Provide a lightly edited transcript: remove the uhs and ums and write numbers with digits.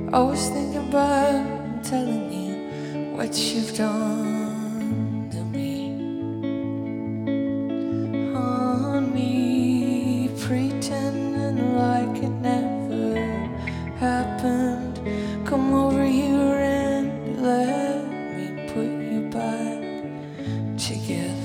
I was thinking about telling you what you've done to me. On me, pretending like it never happened. Come over here and let me put you back together.